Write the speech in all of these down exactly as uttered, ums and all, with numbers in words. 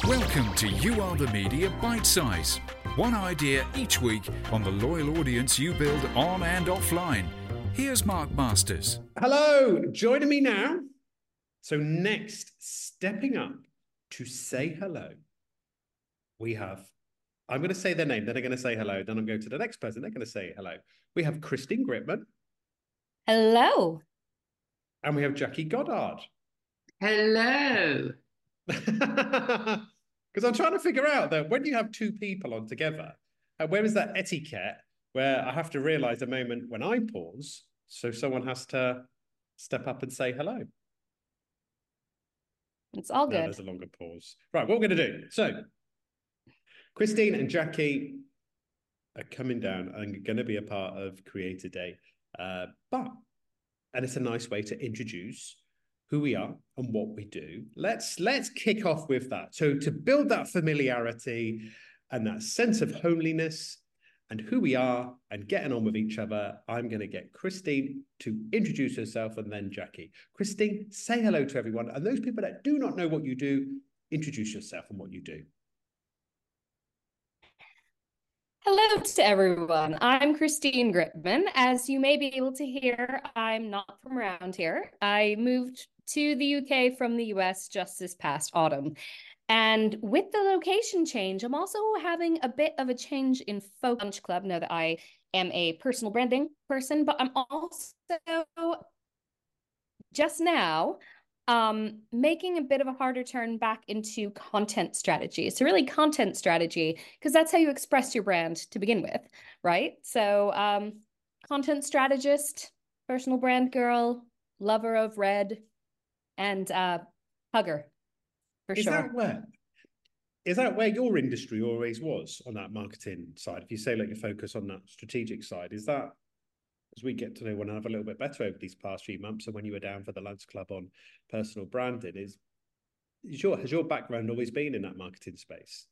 Welcome to You Are the Media Bite Size. One idea each week on the loyal audience you build on and offline. Here's Mark Masters. Hello, joining me now. So next, stepping up to say hello, we have, I'm going to say their name, then I'm going to say hello, then I'm going to the next person, they're going to say hello. We have Christine Gritman. Hello. And we have Jackie Goddard. Hello. Because I'm trying to figure out that when you have two people on together, uh, where is that etiquette where I have to realize a moment when I pause, so someone has to step up and say hello. It's all good. No, there's a longer pause. Right, what we're going to do. So, Christine and Jackie are coming down and going to be a part of Creator Day. Uh, but, and it's a nice way to introduce who we are and what we do. Let's let's kick off with that. So to build that familiarity and that sense of homeliness and who we are and getting on with each other, I'm going to get Christine to introduce herself and then Jackie. Christine, say hello to everyone. And those people that do not know what you do, introduce yourself and what you do. Hello to everyone. I'm Christine Gritman. As you may be able to hear, I'm not from around here. I moved to the U K from the U S just this past autumn. And with the location change, I'm also having a bit of a change in focus Lunch Club now that I am a personal branding person, but I'm also just now um, making a bit of a harder turn back into content strategy. So really content strategy, because that's how you express your brand to begin with, right? So um, content strategist, personal brand girl, lover of red, and uh, hugger, for is sure. That where, is that where your industry always was on that marketing side? If you say like you focus on that strategic side, is that, as we get to know one another a little bit better over these past few months, and when you were down for the Lunch Club on personal branding, is, is your, has your background always been in that marketing space?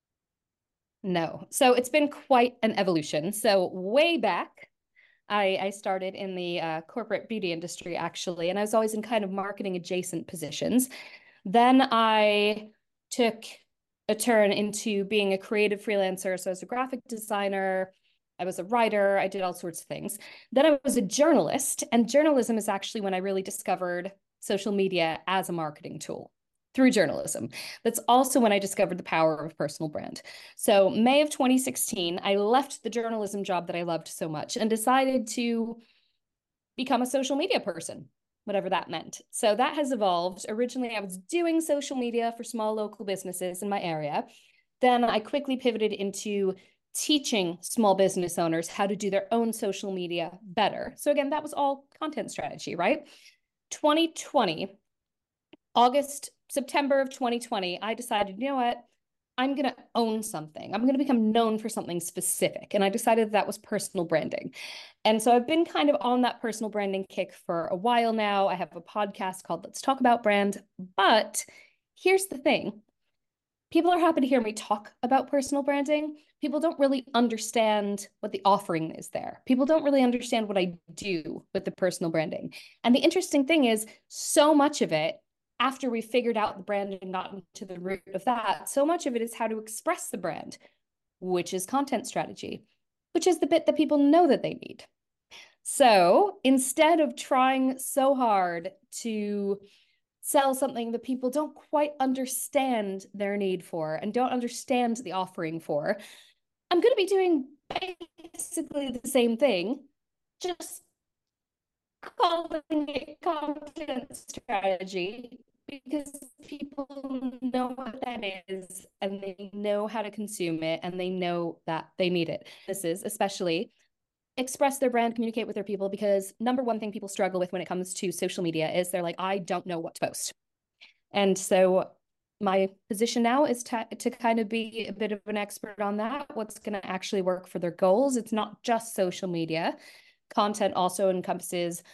No. So it's been quite an evolution. So way back, I, I started in the uh, corporate beauty industry, actually, and I was always in kind of marketing adjacent positions. Then I took a turn into being a creative freelancer. So I was a graphic designer, I was a writer, I did all sorts of things. Then I was a journalist, and journalism is actually when I really discovered social media as a marketing tool through journalism. That's also when I discovered the power of a personal brand. So May of twenty sixteen, I left the journalism job that I loved so much and decided to become a social media person, whatever that meant. So that has evolved. Originally, I was doing social media for small local businesses in my area. Then I quickly pivoted into teaching small business owners how to do their own social media better. So again, that was all content strategy, right? twenty twenty, August, September of twenty twenty, I decided, you know what? I'm going to own something. I'm going to become known for something specific. And I decided that, that was personal branding. And so I've been kind of on that personal branding kick for a while now. I have a podcast called Let's Talk About Brand. But here's the thing. People are happy to hear me talk about personal branding. People don't really understand what the offering is there. People don't really understand what I do with the personal branding. And the interesting thing is, so much of it, after we figured out the brand and gotten to the root of that, so much of it is how to express the brand, which is content strategy, which is the bit that people know that they need. So instead of trying so hard to sell something that people don't quite understand their need for and don't understand the offering for, I'm going to be doing basically the same thing, just calling it content strategy, because people know what that is and they know how to consume it and they know that they need it. This is especially express their brand, communicate with their people, because number one thing people struggle with when it comes to social media is they're like, I don't know what to post. And so my position now is to, to kind of be a bit of an expert on that, what's going to actually work for their goals. It's not just social media. Content also encompasses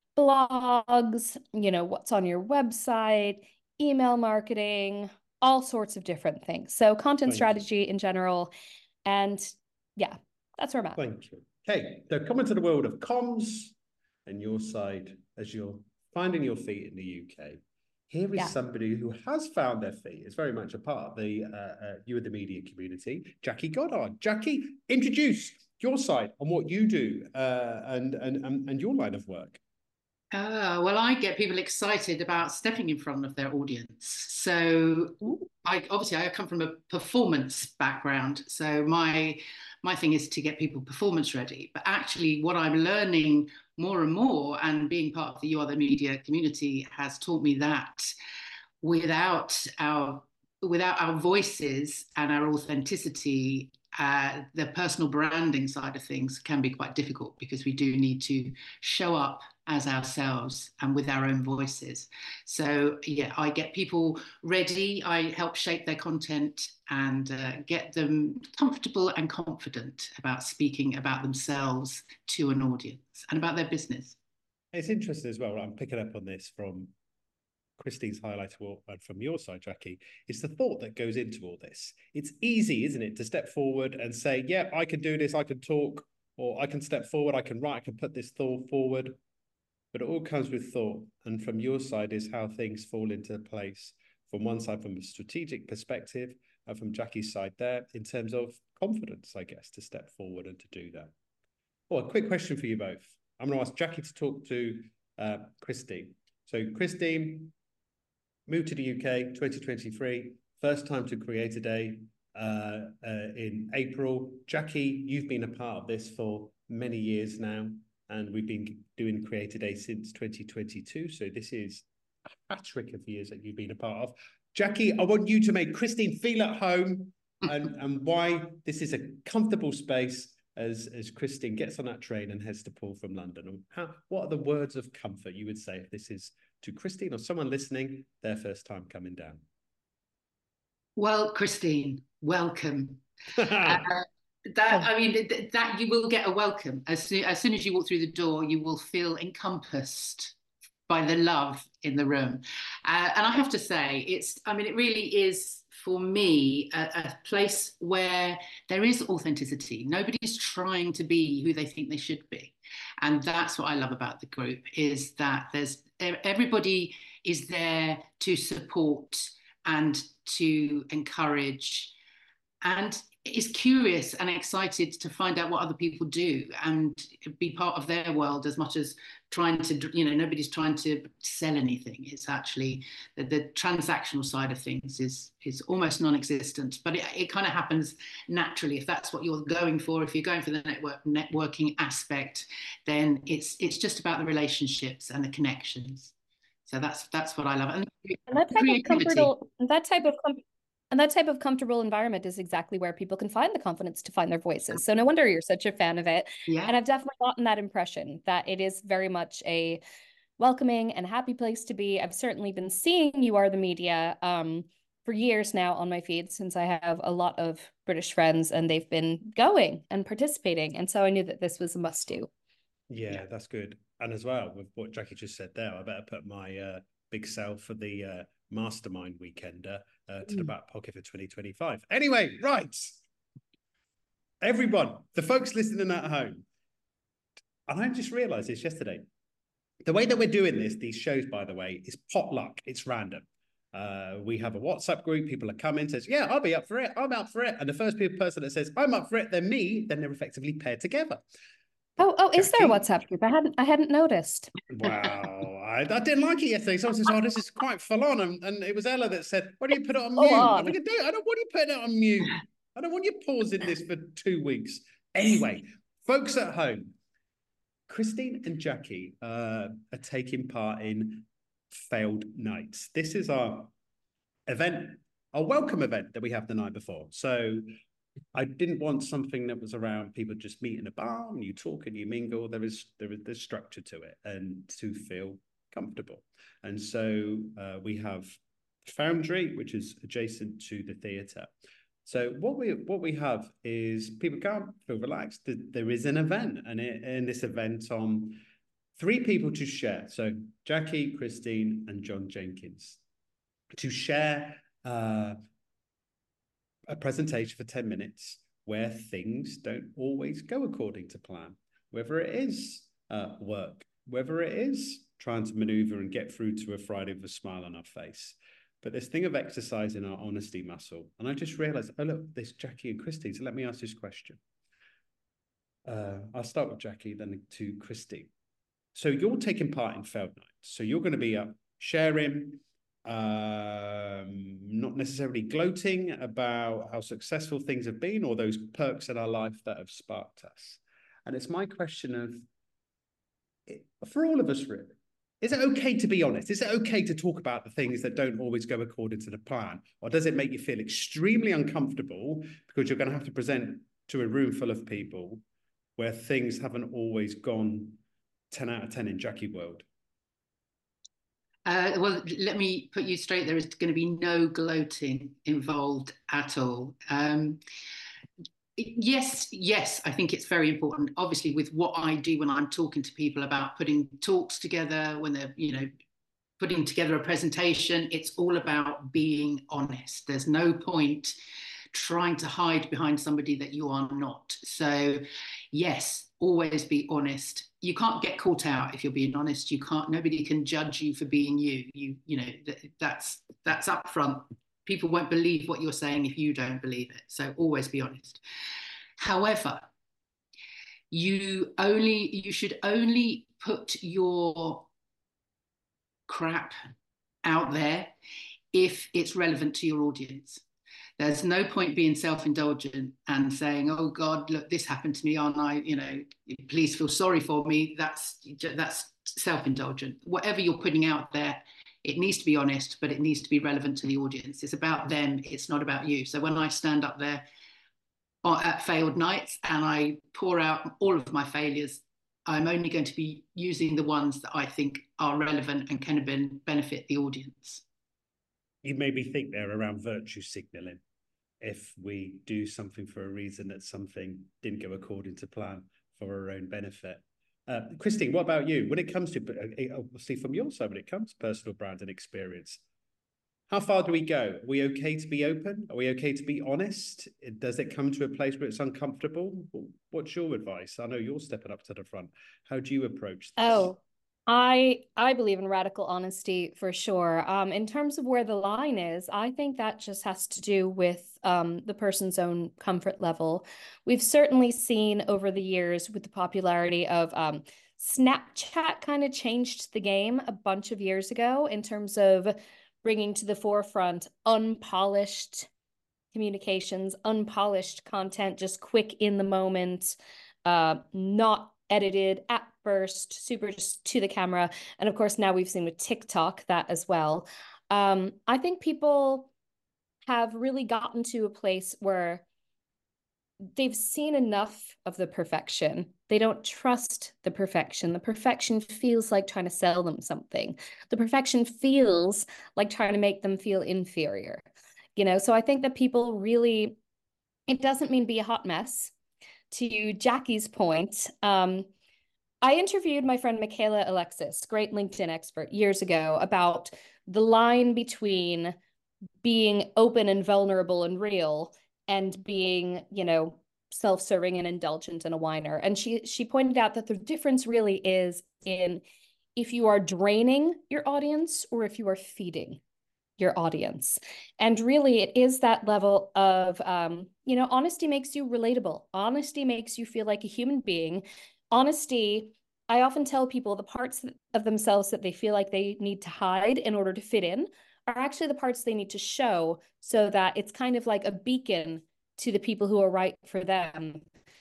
blogs, you know, what's on your website, email marketing, all sorts of different things. So content Thank strategy you. in general. And yeah, that's where I'm at. Thank you. Okay, so come into the world of comms and your side as you're finding your feet in the U K. Here is Yeah. somebody who has found their feet. It's very much a part of the uh, uh, You and the Media community. Jackie Goddard. Jackie, introduce your side on what you do uh, and, and, and, and your line of work. Uh, well, I get people excited about stepping in front of their audience. So I obviously I come from a performance background. So my my thing is to get people performance ready. But actually what I'm learning more and more, and being part of the You Are the Media community has taught me that without our without our voices and our authenticity, uh, the personal branding side of things can be quite difficult, because we do need to show up as ourselves and with our own voices. So yeah, I get people ready, I help shape their content and uh, get them comfortable and confident about speaking about themselves to an audience and about their business. It's interesting as well. I'm picking up on this from Christine's highlight and from your side, Jackie. It's the thought that goes into all this. It's easy, isn't it, to step forward and say, yeah, I can do this, I can talk, or I can step forward, I can write, I can put this thought forward. But it all comes with thought. And from your side is how things fall into place. From one side, from a strategic perspective, and from Jackie's side there, in terms of confidence, I guess, to step forward and to do that. Oh, a quick question for you both. I'm going to ask Jackie to talk to uh, Christine. So Christine moved to the U K twenty twenty-three, first time to Creator Day uh, uh, in April. Jackie, you've been a part of this for many years now, and we've been doing Creator Day since twenty twenty-two. So this is a hat trick of years that you've been a part of. Jackie, I want you to make Christine feel at home and, and why this is a comfortable space as, as Christine gets on that train and heads to Poole from London. How, what are the words of comfort you would say if this is to Christine or someone listening, their first time coming down? Well, Christine, welcome. uh, that I mean, th that you will get a welcome as soon as soon as you walk through the door. You will feel encompassed by the love in the room, uh, and I have to say, it's. I mean, it really is for me a, a place where there is authenticity. Nobody's trying to be who they think they should be, and that's what I love about the group, is that there's everybody is there to support and to encourage, and is curious and excited to find out what other people do and be part of their world, as much as trying to, you know, nobody's trying to sell anything. It's actually the, the transactional side of things is is almost non-existent, but it, it kind of happens naturally. If that's what you're going for, if you're going for the network networking aspect, then it's it's just about the relationships and the connections. So that's that's what I love. And, and that type of comfortable, that type of com and that type of comfortable environment is exactly where people can find the confidence to find their voices. So no wonder you're such a fan of it. Yeah. And I've definitely gotten that impression that it is very much a welcoming and happy place to be. I've certainly been seeing You Are the Media um, for years now on my feed, since I have a lot of British friends and they've been going and participating. And so I knew that this was a must do. Yeah, yeah, that's good. And as well, with what Jackie just said there, I better put my uh, big sell for the uh, Mastermind Weekender uh, to mm. the back pocket for twenty twenty-five. Anyway, right. Everyone, the folks listening at home, and I just realised this yesterday. The way that we're doing this, these shows, by the way, is potluck. It's random. Uh, we have a WhatsApp group. People are coming, says, yeah, I'll be up for it. I'm up for it. And the first person that says, I'm up for it, then me, then they're effectively paired together. Oh, oh, is there a WhatsApp group? I hadn't, I hadn't noticed. Wow, I, I didn't like it yesterday. Someone says, "Oh, this is quite full on," and, and it was Ella that said, "Why do you put it on mute?" On. I'm like, "I don't want you putting it on mute. I don't want you pausing this for two weeks." Anyway, folks at home, Christine and Jackie uh, are taking part in Failed Nights. This is our event, our welcome event that we have the night before. So I didn't want something that was around people just meet in a bar and you talk and you mingle. There is there is there's structure to it and to feel comfortable. And so uh, we have Foundry, which is adjacent to the theatre. So what we what we have is people can't feel relaxed. There is an event, and it, in this event, on three people to share. So Jackie, Christine, and John Jenkins to share Uh, a presentation for ten minutes where things don't always go according to plan, whether it is uh, work, whether it is trying to maneuver and get through to a Friday with a smile on our face. But this thing of exercising our honesty muscle, and I just realized, oh, look, there's Jackie and Christine. So let me ask this question. Uh, I'll start with Jackie, then to Christine. So you're taking part in Failed Nights. So you're going to be up sharing, um, not necessarily gloating about how successful things have been or those perks in our life that have sparked us. And it's my question of, for all of us, really, is it okay to be honest? Is it okay to talk about the things that don't always go according to the plan? Or does it make you feel extremely uncomfortable because you're going to have to present to a room full of people where things haven't always gone ten out of ten in Jackie world? Uh, well, let me put you straight. There is going to be no gloating involved at all. Um, yes, yes, I think it's very important. Obviously, with what I do when I'm talking to people about putting talks together, when they're, you know, putting together a presentation, it's all about being honest. There's no point trying to hide behind somebody that you are not. So, yes, always be honest. You can't get caught out if you're being honest. You can't. Nobody can judge you for being you. You, you know, that's that's upfront. People won't believe what you're saying if you don't believe it. So always be honest. However, you only you should only put your crap out there if it's relevant to your audience. There's no point being self-indulgent and saying, oh God, look, this happened to me, aren't I? You know, please feel sorry for me. That's that's self-indulgent. Whatever you're putting out there, it needs to be honest, but it needs to be relevant to the audience. It's about them. It's not about you. So when I stand up there at Failed Nights and I pour out all of my failures, I'm only going to be using the ones that I think are relevant and can benefit the audience. You made me think there around virtue signaling. If we do something for a reason that something didn't go according to plan for our own benefit. Uh, Christine, what about you? When it comes to, obviously from your side, when it comes to personal brand and experience, how far do we go? Are we okay to be open? Are we okay to be honest? Does it come to a place where it's uncomfortable? What's your advice? I know you're stepping up to the front. How do you approach this? Oh, I I believe in radical honesty for sure. Um, in terms of where the line is, I think that just has to do with um, the person's own comfort level. We've certainly seen over the years with the popularity of um, Snapchat kind of changed the game a bunch of years ago in terms of bringing to the forefront unpolished communications, unpolished content, just quick in the moment, uh, not edited at first, super just to the camera. And of course, now we've seen with TikTok that as well. Um, I think people have really gotten to a place where they've seen enough of the perfection. They don't trust the perfection. The perfection feels like trying to sell them something. The perfection feels like trying to make them feel inferior. You know, so I think that people really, it doesn't mean be a hot mess. To Jackie's point, um, I interviewed my friend Michaela Alexis, great LinkedIn expert, years ago about the line between being open and vulnerable and real and being, you know, self-serving and indulgent and a whiner. And she she pointed out that the difference really is in if you are draining your audience or if you are feeding your audience. And really, it is that level of, um, you know, honesty makes you relatable. Honesty makes you feel like a human being. Honesty, I often tell people the parts of themselves that they feel like they need to hide in order to fit in are actually the parts they need to show so that it's kind of like a beacon to the people who are right for them.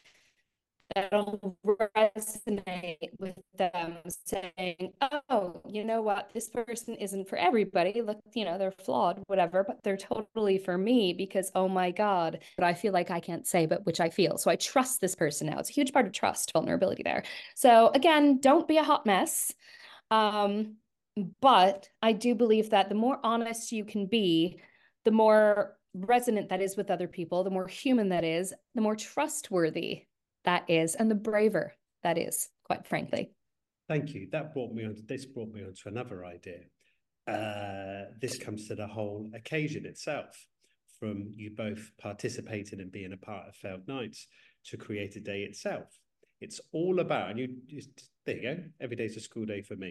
That'll resonate with them saying, oh, you know what, this person isn't for everybody. Look, you know, they're flawed, whatever, but they're totally for me because, oh my God, but I feel like I can't say, but which I feel. So I trust this person now. It's a huge part of trust, vulnerability there. So again, don't be a hot mess. Um, but I do believe that the more honest you can be, the more resonant that is with other people, the more human that is, the more trustworthy that is, and the braver that is, quite frankly. Thank you. That brought me on. This brought me on to another idea. Uh, this comes to the whole occasion itself, from you both participating and being a part of Failed Nights to Create a Day itself. It's all about, and you just, there you go. Every day's a school day for me.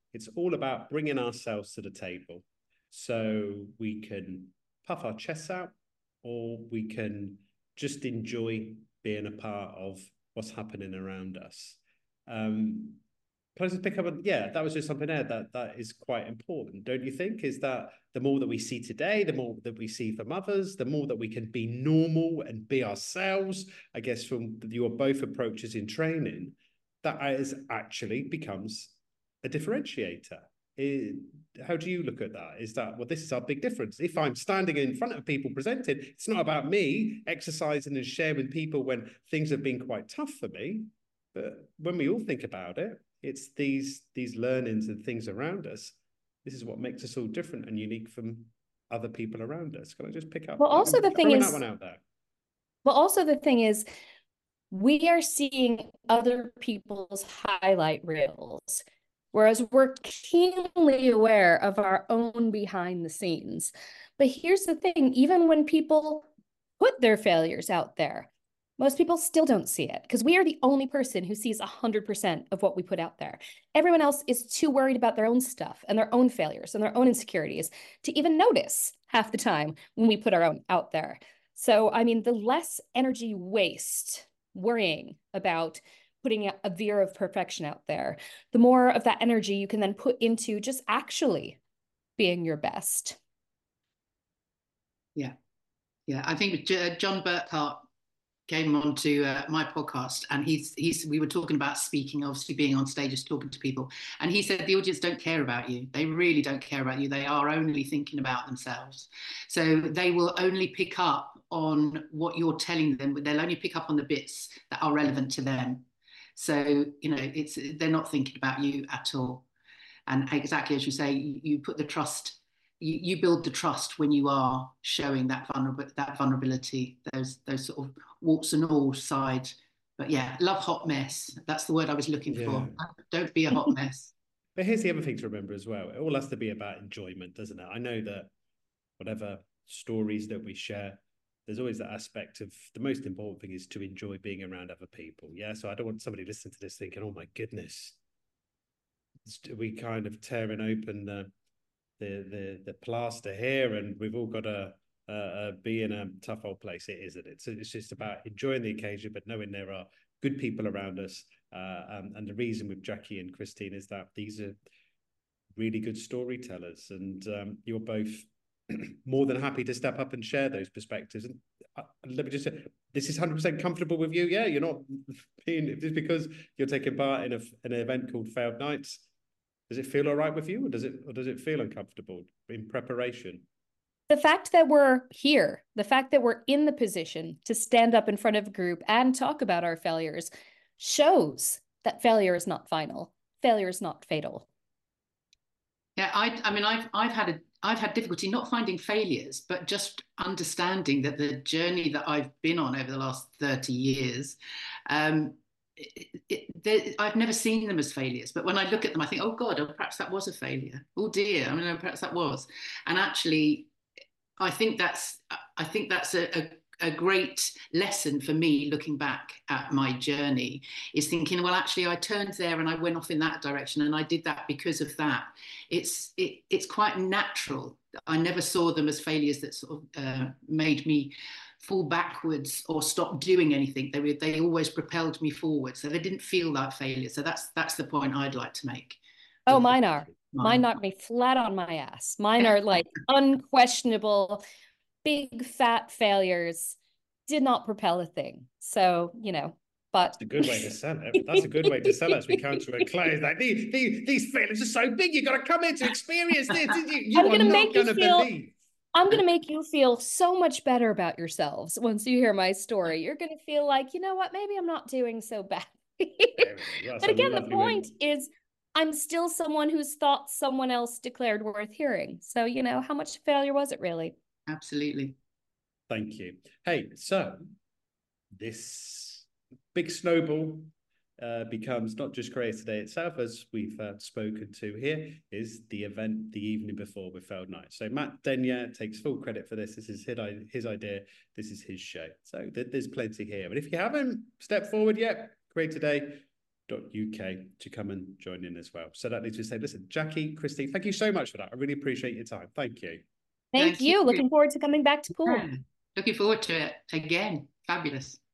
It's all about bringing ourselves to the table so we can puff our chests out, or we can just enjoy being a part of what's happening around us. Um, can I just pick up on, yeah, that was just something there that that is quite important, don't you think? Is that the more that we see today, the more that we see from others, the more that we can be normal and be ourselves, I guess from your both approaches in training, that is actually becomes a differentiator. It, how do you look at that? Is that, well, this is our big difference. If I'm standing in front of people presenting, it's not about me exercising and sharing with people when things have been quite tough for me. But when we all think about it, it's these, these learnings and things around us. This is what makes us all different and unique from other people around us. Can I just pick up? Well, also I'm the thing is, that one out there. Well, also the thing is, we are seeing other people's highlight reels, whereas we're keenly aware of our own behind the scenes. But here's the thing, even when people put their failures out there, most people still don't see it, because we are the only person who sees one hundred percent of what we put out there. Everyone else is too worried about their own stuff and their own failures and their own insecurities to even notice half the time when we put our own out there. So, I mean, the less energy waste worrying about putting a veer of perfection out there, the more of that energy you can then put into just actually being your best. Yeah. Yeah. I think John Burkhart came on to uh, my podcast, and he's he's we were talking about speaking, obviously being on stages talking to people, and he said the audience don't care about you. They really don't care about you. They are only thinking about themselves. So they will only pick up on what you're telling them, but they'll only pick up on the bits that are relevant to them. So, you know, it's they're not thinking about you at all. And exactly as you say, you, you put the trust, you, you build the trust when you are showing that vulnerable, that vulnerability, those those sort of warts and all side. But yeah, love hot mess. That's the word I was looking yeah. for. Don't be a hot mess. But here's the other thing to remember as well. It all has to be about enjoyment, doesn't it? I know that whatever stories that we share, there's always that aspect of the most important thing is to enjoy being around other people. Yeah. So I don't want somebody listening to this thinking, oh my goodness, we kind of tearing open the the the, the plaster here and we've all got to uh, uh, be in a tough old place. It isn't it? So it's just about enjoying the occasion, but knowing there are good people around us. Uh, um, and the reason with Jackie and Christine is that these are really good storytellers, and um, you're both more than happy to step up and share those perspectives. And uh, let me just say, this is one hundred percent comfortable with you. Yeah, you're not being just because you're taking part in a, an event called Failed Nights. Does it feel all right with you, or does it, or does it feel uncomfortable in preparation? The fact that we're here, the fact that we're in the position to stand up in front of a group and talk about our failures shows that failure is not final. Failure is not fatal. Yeah, I, I mean, I've, I've had a, I've had difficulty not finding failures, but just understanding that the journey that I've been on over the last thirty years, um, it, it, I've never seen them as failures. But when I look at them, I think, oh God, oh, perhaps that was a failure. Oh dear, I mean, perhaps that was. And actually, I think that's, I think that's a, a a great lesson for me looking back at my journey, is thinking, well, actually I turned there and I went off in that direction and I did that because of that. It's it, it's quite natural. I never saw them as failures that sort of uh, made me fall backwards or stop doing anything. They were, they always propelled me forward. So they didn't feel like failure. So that's that's the point I'd like to make. Oh, mine are. Mine knocked me flat on my ass. Mine are like unquestionable big fat failures, did not propel a thing. So, you know, but that's a good way to sell it. That's a good way to sell it as we come to a close. Like these, these, these failures are so big, you got to come in to experience this. You, you I'm are gonna not make you going to feel, believe. I'm going to make you feel so much better about yourselves once you hear my story. You're going to feel like, you know what, maybe I'm not doing so bad. But again, the point way. is I'm still someone whose thoughts someone else declared worth hearing. So, you know, how much failure was it really? Absolutely. Thank you. Hey, so this big snowball uh, becomes not just Creator Day itself, as we've uh, spoken to here, is the event the evening before with Failed Nights. So Matt Denyer takes full credit for this. This is his, his idea. This is his show. So th there's plenty here. But if you haven't stepped forward yet, Creator Day, uk to come and join in as well. So that leads me to say, listen, Jackie, Christine, thank you so much for that. I really appreciate your time. Thank you. Thank, Thank you. you. Looking forward to coming back to pool. Yeah. Looking forward to it again. Fabulous.